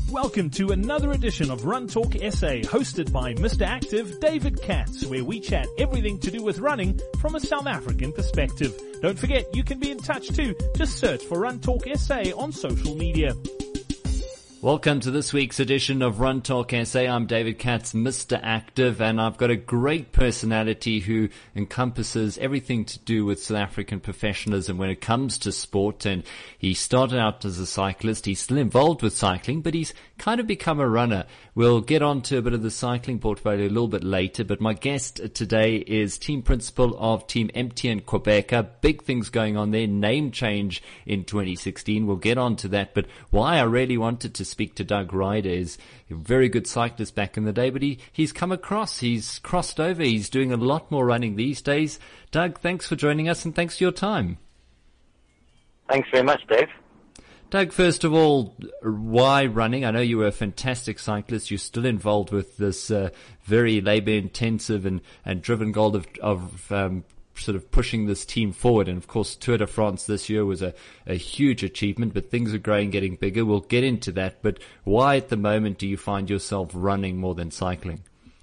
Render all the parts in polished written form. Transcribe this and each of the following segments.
Welcome to another edition of Run Talk SA, hosted by Mr. Active David Katz, where we chat everything to do with running from a South African perspective. Don't forget, you can be in touch too. Just search for Run Talk SA on social media. Welcome to this week's edition of Run Talk SA. I'm David Katz, Mr. Active, and I've got a great personality who encompasses everything to do with South African professionalism when it comes to sport. And he started out as a cyclist. He's still involved with cycling, but he's kind of become a runner. We'll get on to a bit of the cycling portfolio a little bit later, but my guest today is team principal of Team MTN Qhubeka. Big things going on there. Name change in 2016. We'll get on to that, but why I really wanted to speak to Doug Ryder is a very good cyclist back in the day, but he's come across, he's crossed over, he's doing a lot more running these days. Doug, thanks for joining us and thanks for your time. Thanks very much, Dave. Doug, first of all, why running? I know you were a fantastic cyclist. You're still involved with this very labour-intensive and driven goal of sort of pushing this team forward. And of course, Tour de France this year was a huge achievement, but things are growing, getting bigger. We'll get into that. But why at the moment do you find yourself running more than cycling?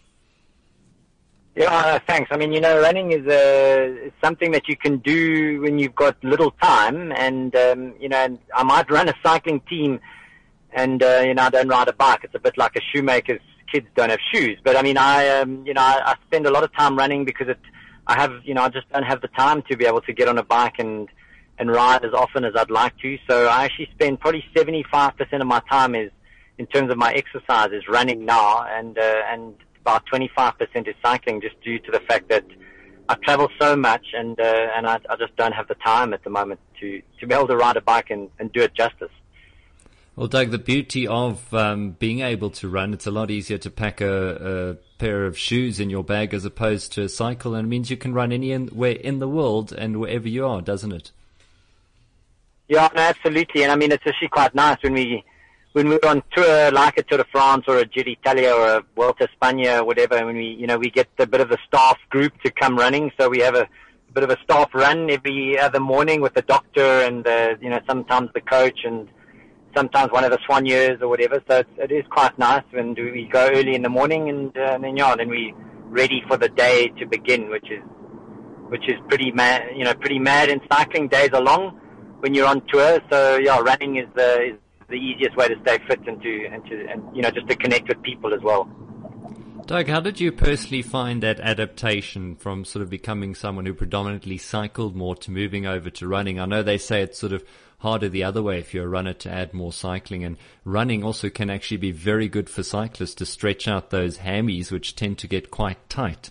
Yeah, thanks. I mean, running is something that you can do when you've got little time. And, and I might run a cycling team and, I don't ride a bike. It's a bit like a shoemaker's kids don't have shoes. But I mean, I spend a lot of time running because I just don't have the time to be able to get on a bike and ride as often as I'd like to. So I actually spend probably 75% of my time in terms of my exercise is running now, and about 25% is cycling, just due to the fact that I travel so much and I just don't have the time at the moment to be able to ride a bike and do it justice. Well, Doug, the beauty of being able to run, it's a lot easier to pack a pair of shoes in your bag as opposed to a cycle, and it means you can run anywhere in the world and wherever you are, doesn't it? Yeah, no, absolutely. And I mean, it's actually quite nice when we're on tour, like a Tour de France or a Giro d'Italia or a Vuelta a España or whatever, when we get a bit of the staff group to come running. So we have a bit of a staff run every other morning with the doctor and sometimes the coach and sometimes one of the soigneurs or whatever. So it is quite nice when we go early in the morning and then we ready for the day to begin, which is pretty mad. Pretty mad. And cycling days are long when you're on tour. So yeah, running is the easiest way to stay fit and just to connect with people as well. Doug, how did you personally find that adaptation from sort of becoming someone who predominantly cycled more to moving over to running? I know they say it's sort of harder the other way if you're a runner to add more cycling, and running also can actually be very good for cyclists to stretch out those hammies, which tend to get quite tight.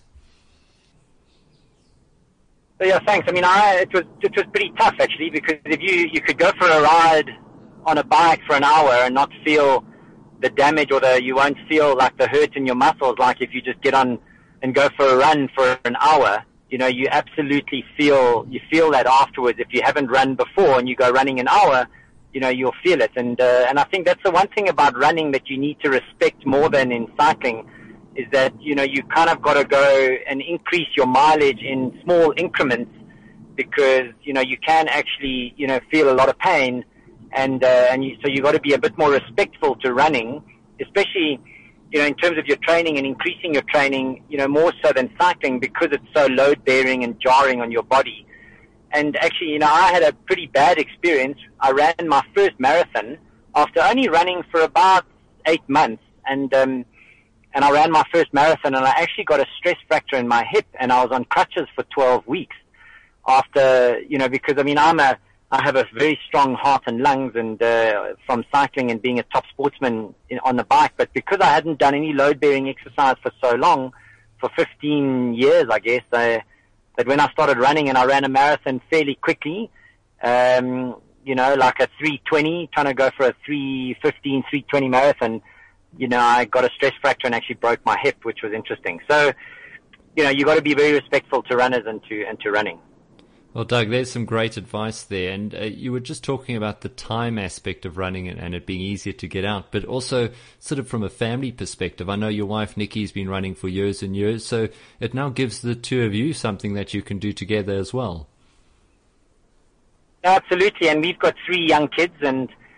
So yeah, thanks. I mean, it was pretty tough actually, because if you could go for a ride on a bike for an hour and not feel the damage you won't feel like the hurt in your muscles, like if you just get on and go for a run for an hour. You absolutely feel that afterwards. If you haven't run before and you go running an hour, you'll feel it. And I think that's the one thing about running that you need to respect more than in cycling, is that, you kind of got to go and increase your mileage in small increments, because, you can actually, feel a lot of pain. So you got to be a bit more respectful to running, especially, in terms of your training and increasing your training, more so than cycling, because it's so load bearing and jarring on your body. And actually, I had a pretty bad experience. I ran my first marathon after only running for about 8 months, and I ran my first marathon, and I actually got a stress fracture in my hip, and I was on crutches for 12 weeks after, because I have a very strong heart and lungs, and from cycling and being a top sportsman on the bike. But because I hadn't done any load-bearing exercise for so long, for 15 years, I guess, that when I started running and I ran a marathon fairly quickly, like a 3:20, trying to go for a 3:15, 3:20 marathon, I got a stress fracture and actually broke my hip, which was interesting. So, you got to be very respectful to runners and to running. Well, Doug, there's some great advice there. And you were just talking about the time aspect of running and it being easier to get out, but also sort of from a family perspective. I know your wife, Nikki's been running for years and years, so it now gives the two of you something that you can do together as well. Absolutely. And we've got 3 young kids, and,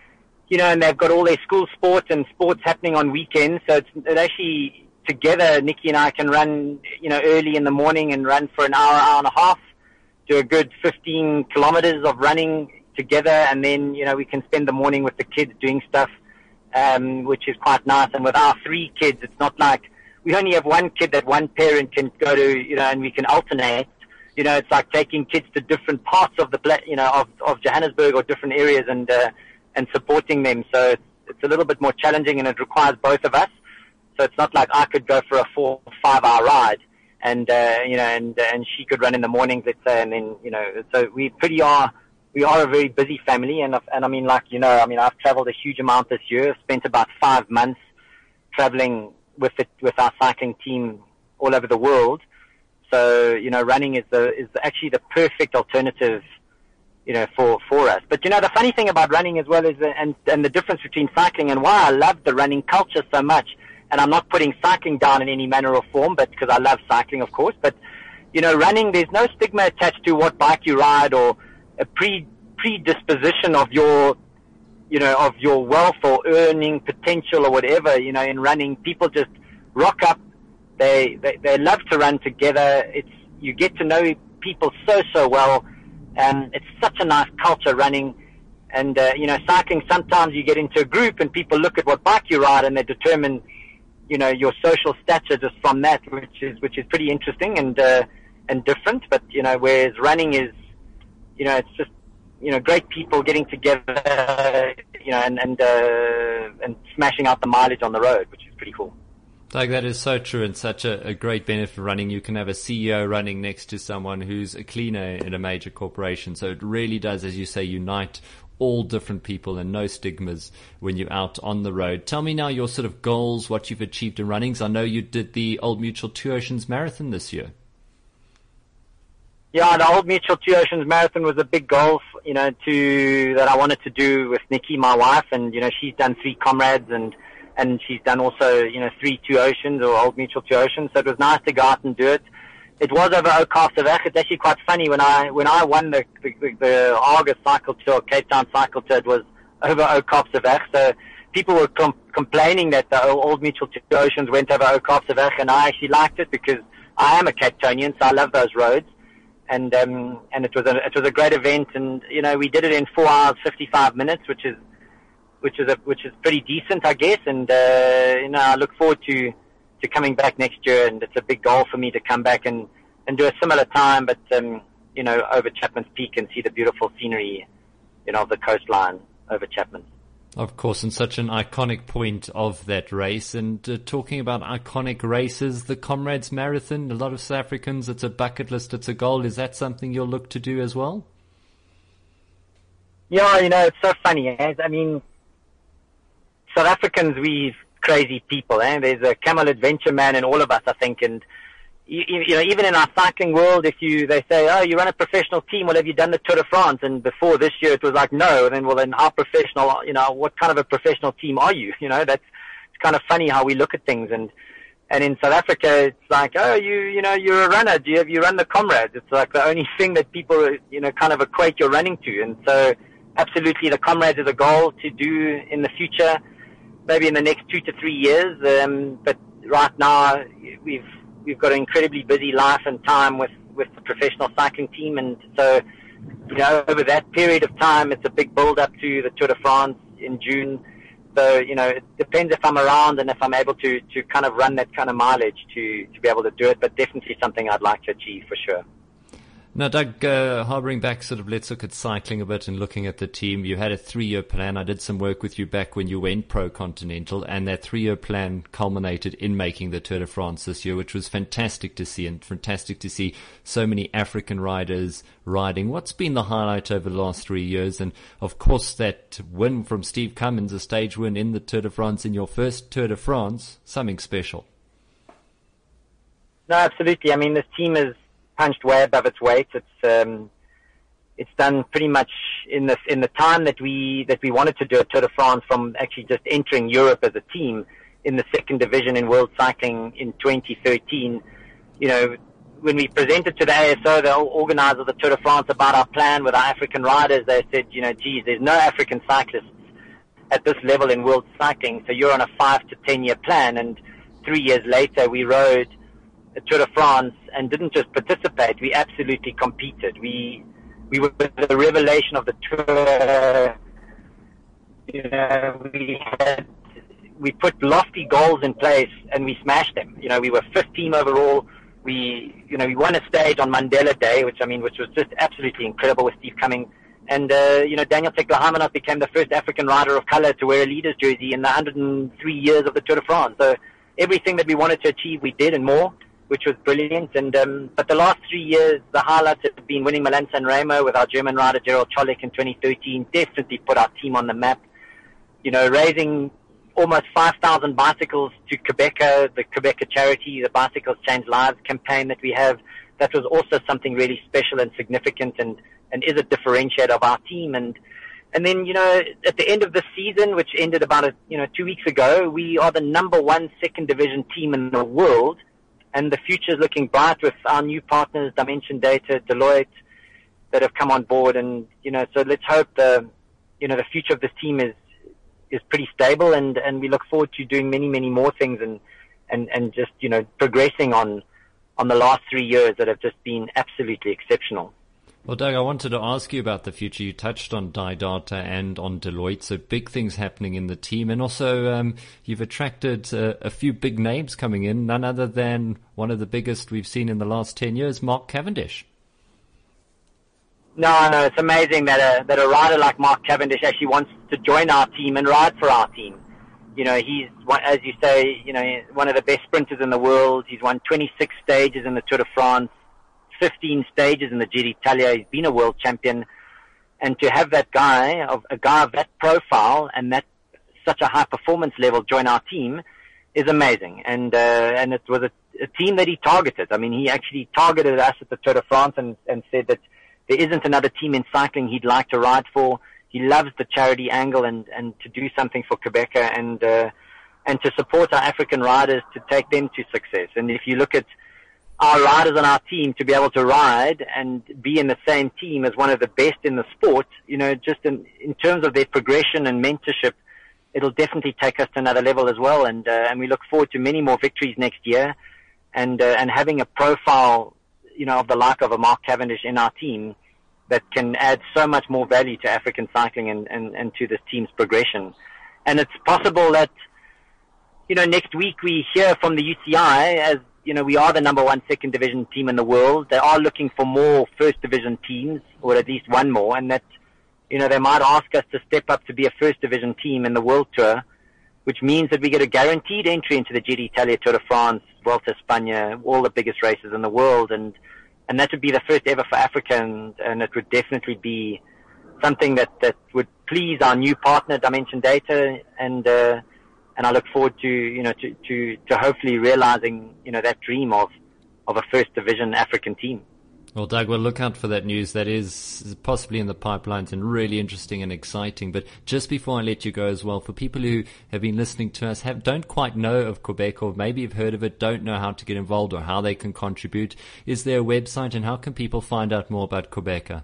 and they've got all their school sports and sports happening on weekends. So it actually, together, Nikki and I can run, early in the morning and run for an hour and a half, do a good 15 kilometers of running together. And then, we can spend the morning with the kids doing stuff, which is quite nice. And with our 3 kids, it's not like we only have one kid that one parent can go to, and we can alternate. It's like taking kids to different parts of the, of Johannesburg or different areas and supporting them. So it's a little bit more challenging, and it requires both of us. So it's not like I could go for a 4 or 5 hour ride and she could run in the mornings, let's say, and then, so we are a very busy family. And I mean, I've traveled a huge amount this year. I've spent about 5 months traveling with our cycling team all over the world. So, running is actually the perfect alternative, for us. But, the funny thing about running as well is, and the difference between cycling and why I love the running culture so much, and I'm not putting cycling down in any manner or form, but because I love cycling, of course, but, running, there's no stigma attached to what bike you ride or a predisposition of your wealth or earning potential or whatever, in running. People just rock up. They love to run together. You get to know people so well. It's such a nice culture, running. And, cycling, sometimes you get into a group and people look at what bike you ride and they determine, your social stature just from that, which is pretty interesting and different. But, whereas running is, it's just, great people getting together, and smashing out the mileage on the road, which is pretty cool. Like, that is so true, and such a great benefit of running. You can have a CEO running next to someone who's a cleaner in a major corporation. So it really does, as you say, unite all different people and no stigmas when you're out on the road. Tell me now your sort of goals, what you've achieved in runnings. I know you did the Old Mutual Two Oceans Marathon this year. Yeah, the Old Mutual Two Oceans Marathon was a big goal, that I wanted to do with Nikki, my wife, and, she's done 3 comrades and she's done also, 3 Two Oceans or Old Mutual Two Oceans. So it was nice to go out and do it. It was over Oudtshoorn. It's actually quite funny. When I won the August cycle tour, Cape Town cycle tour, it was over Oudtshoorn. So people were complaining that the Old Mutual Two Oceans went over Oudtshoorn, and I actually liked it because I am a Cape Townian, so I love those roads. And it was a great event, and we did it in 4 hours 55 minutes, which is pretty decent, I guess. And I look forward to coming back next year, and it's a big goal for me to come back and do a similar time, but over Chapman's Peak and see the beautiful scenery, of the coastline over Chapman. Of course, and such an iconic point of that race. And talking about iconic races, the Comrades Marathon, a lot of South Africans, it's a bucket list, it's a goal. Is that something you'll look to do as well? Yeah, it's so funny. I mean, South Africans, we're crazy people. There's a camel adventure man in all of us, I think. And, even in our cycling world, they say, oh, you run a professional team, well, have you done the Tour de France? And before this year, it was like, no. And then, how professional, what kind of a professional team are you? It's kind of funny how we look at things. And in South Africa, it's like, oh, you're a runner. You run the Comrades? It's like the only thing that people, kind of equate your running to. And so, absolutely, the Comrades is a goal to do in the future, maybe in the next 2 to 3 years. But right now, we've got an incredibly busy life and time with the professional cycling team. And so, over that period of time, it's a big build up to the Tour de France in June. So, it depends if I'm around and if I'm able to kind of run that kind of mileage to be able to do it, but definitely something I'd like to achieve for sure. Now, Doug, harboring back, let's look at cycling a bit and looking at the team. You had a 3-year plan. I did some work with you back when you went pro-continental, and that 3-year plan culminated in making the Tour de France this year, which was fantastic to see, and fantastic to see so many African riders riding. What's been the highlight over the last 3 years? And, of course, that win from Steve Cummins, a stage win in the Tour de France, in your first Tour de France, something special. No, absolutely. I mean, this team is punched way above its weight. It's done pretty much in the time that we wanted to do a Tour de France, from actually just entering Europe as a team in the 2nd division in World Cycling in 2013. When we presented to the ASO, the organizer of the Tour de France, about our plan with our African riders, they said, geez, there's no African cyclists at this level in world cycling. So you're on a 5 to 10 year plan, and 3 years later we rode the Tour de France and didn't just participate, we absolutely competed. We were the revelation of the Tour. You know, we put lofty goals in place and we smashed them. You know, we were 5th team overall. We won a stage on Mandela Day, which was just absolutely incredible with Steve Cumming. And, Daniel Tekla-Harmanov became the first African rider of color to wear a leader's jersey in the 103 years of the Tour de France. So everything that we wanted to achieve, we did and more, which was brilliant. And, but the last 3 years, the highlights have been winning Milan-San Remo with our German rider Gerald Cholik in 2013, definitely put our team on the map. You know, raising almost 5,000 bicycles to Quebeca, the Quebeca charity, the Bicycles Change Lives campaign that we have. That was also something really special and significant and is a differentiator of our team. And then, you know, at the end of the season, which ended about 2 weeks ago, we are the number 1 second division team in the world. And the future is looking bright with our new partners, Dimension Data, Deloitte, that have come on board. And, you know, so let's hope the future of this team is pretty stable, and we look forward to doing many, many more things and just, you know, progressing on the last 3 years that have just been absolutely exceptional. Well, Doug, I wanted to ask you about the future. You touched on Didata and on Deloitte, so big things happening in the team. And also, you've attracted a few big names coming in, none other than one of the biggest we've seen in the last 10 years, Mark Cavendish. No, it's amazing that a rider like Mark Cavendish actually wants to join our team and ride for our team. You know, he's, as you say, you know, one of the best sprinters in the world. He's won 26 stages in the Tour de France, 15 stages in the Giro d'Italia. He's been a world champion. And to have a guy of that profile and that such a high performance level join our team is amazing. And it was a team that he targeted. I mean, he actually targeted us at the Tour de France and said that there isn't another team in cycling he'd like to ride for. He loves the charity angle and to do something for Quebeca and to support our African riders to take them to success. And if you look at our riders on our team, to be able to ride and be in the same team as one of the best in the sport, you know, just in terms of their progression and mentorship, it'll definitely take us to another level as well. And we look forward to many more victories next year and having a profile, you know, of the like of a Mark Cavendish in our team that can add so much more value to African cycling and to this team's progression. And it's possible that, you know, next week we hear from the UCI, as, you know, we are the number 1 second division team in the world. They are looking for more first division teams, or at least one more, and that, you know, they might ask us to step up to be a first division team in the World Tour, which means that we get a guaranteed entry into the Giro d'Italia, Tour de France, Vuelta a España, all the biggest races in the world, and that would be the first ever for Africa, and it would definitely be something that would please our new partner, Dimension Data, and I look forward to, you know, to hopefully realizing, you know, that dream of a first division African team. Well, Doug, we'll look out for that news. That is possibly in the pipelines and really interesting and exciting. But just before I let you go as well, for people who have been listening to us, don't quite know of Quebec, or maybe have heard of it, don't know how to get involved or how they can contribute, is there a website, and how can people find out more about Quebeca?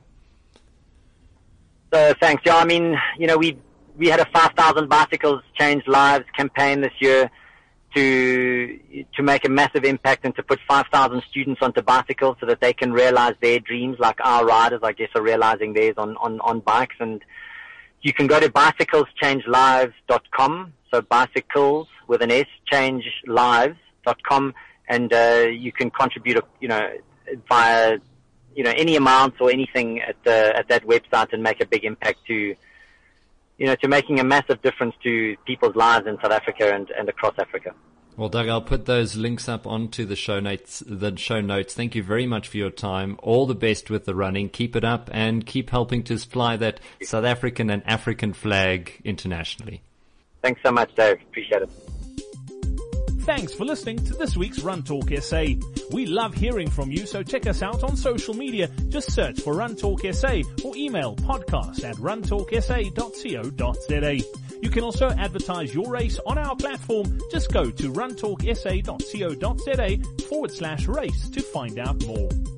Thanks. Yeah, I mean, you know, we had a 5,000 Bicycles Change Lives campaign this year to make a massive impact and to put 5,000 students onto bicycles so that they can realize their dreams, like our riders, I guess, are realizing theirs on bikes. And you can go to bicycleschangelives.com, so bicycles with an S, changelives.com, and you can contribute, you know, via, you know, any amounts or anything at that website and make a big impact to, you know, to making a massive difference to people's lives in South Africa and across Africa. Well, Doug, I'll put those links up onto the show notes. Thank you very much for your time. All the best with the running. Keep it up and keep helping to fly that South African and African flag internationally. Thanks so much, Dave. Appreciate it. Thanks for listening to this week's Run Talk SA. We love hearing from you, so check us out on social media. Just search for Run Talk SA or email podcast@runtalksa.co.za. You can also advertise your race on our platform. Just go to runtalksa.co.za/race to find out more.